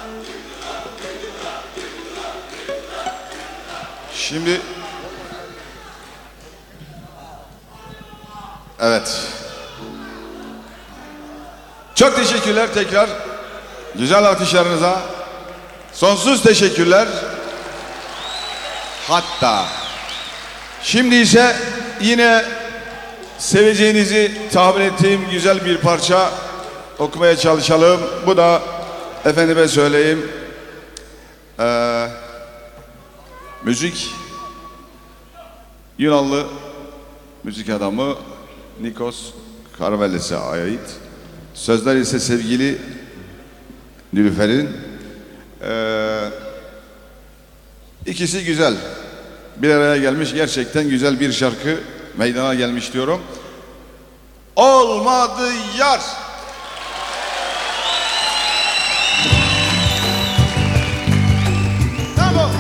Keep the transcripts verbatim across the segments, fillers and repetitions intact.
Şimdi evet. Çok teşekkürler tekrar. Güzel alkışlarınıza. Sonsuz teşekkürler. Hatta şimdi ise yine seveceğinizi tahmin ettiğim güzel bir parça okumaya çalışalım. Bu da efendime söyleyeyim ee, müzik Yunanlı müzik adamı Nikos Karvelis'e ait. Sözler ise sevgili Nilüfer'in. Ee, ikisi güzel. Bir araya gelmiş, gerçekten güzel bir şarkı meydana gelmiş diyorum. Olmadı yar. Tamam.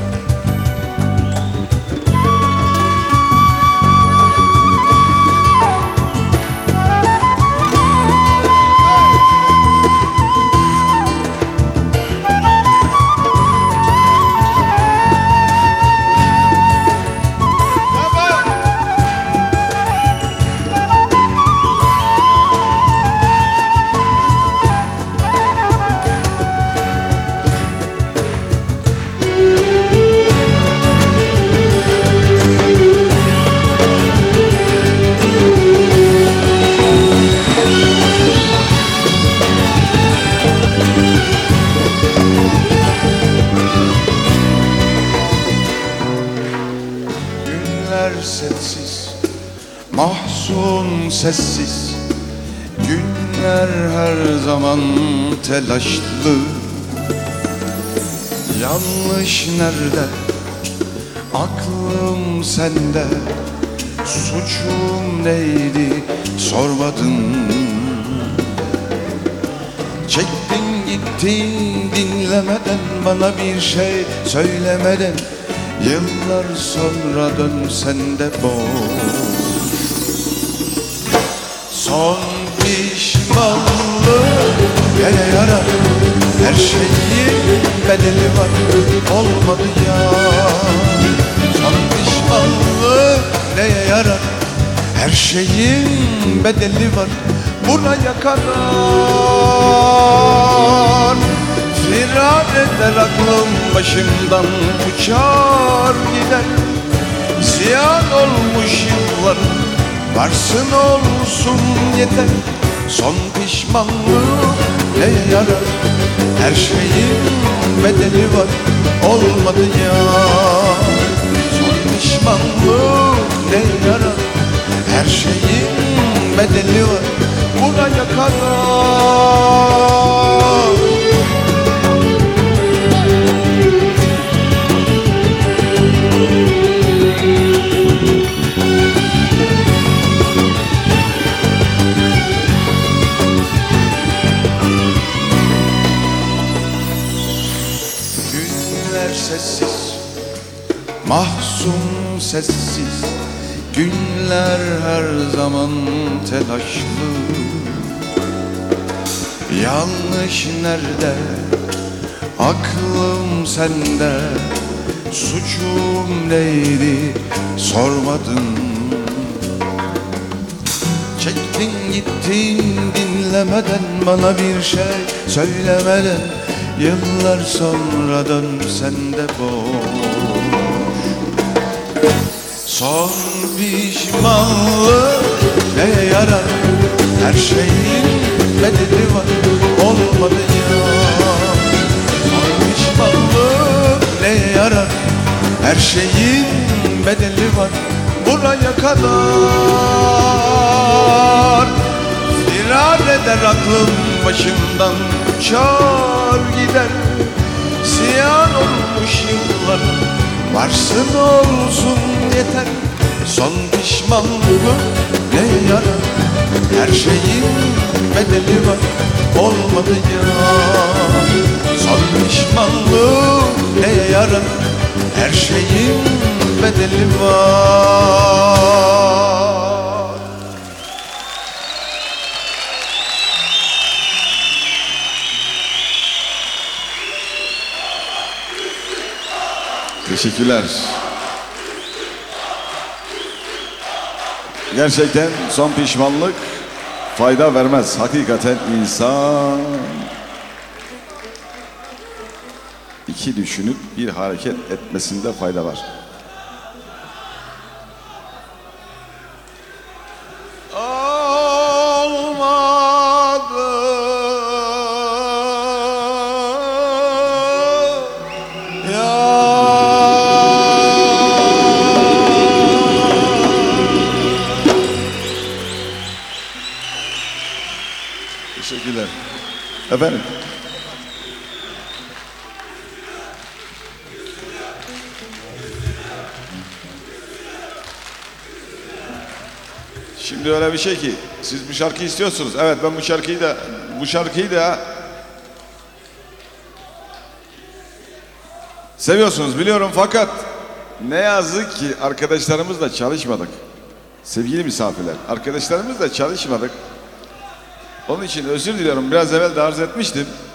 Sessiz, mahzun sessiz, günler her zaman telaşlı. Yanlış nerede, aklım sende, suçum neydi sormadın. Çektin gittin dinlemeden, bana bir şey söylemeden. Yıllar sonra dönsen de boş. Son pişmanlık gene yarar. Her şeyin bedeli var, olmadı ya. Son pişmanlık neye yarar? Her şeyin bedeli var, buraya kadar. Firar eder aklım başımdan, uçar gider. Ziyan olmuş yıllar, varsın olsun yeter. Son pişmanlık neye yarar? Her şeyin bedeli var, olmadı ya. Son pişmanlık neye yarar? Her şeyin bedeli var, buraya kadar. Sessiz, mahzun sessiz, günler her zaman telaşlı. Yanlış nerede, aklım sende, suçum neydi sormadın. Çektin gittin dinlemeden, bana bir şey söylemeden. Yıllar sonra dönsen de boş. Son pişmanlık neye yarar? Her şeyin bedeli var, olmadı ya. Son pişmanlık neye yarar? Her şeyin bedeli var, buraya kadar. Firar eder aklım başımdan, uçar gider. Ziyan olmuş yıllar, varsın olsun yeter. Son pişmanlık neye yarar? Her şeyin bedeli var, olmadı ya. Son pişmanlık neye yarar? Her şeyin bedeli var. Teşekkürler. Gerçekten son pişmanlık fayda vermez. Hakikaten insan iki düşünüp bir hareket etmesinde fayda var. Teşekkürler. Efendim. Şimdi öyle bir şey ki siz bu şarkıyı istiyorsunuz. Evet, ben bu şarkıyı da bu şarkıyı da seviyorsunuz biliyorum, fakat ne yazık ki arkadaşlarımızla çalışmadık. Sevgili misafirler, arkadaşlarımızla çalışmadık. Onun için özür diliyorum. Biraz evvel de arz etmiştim.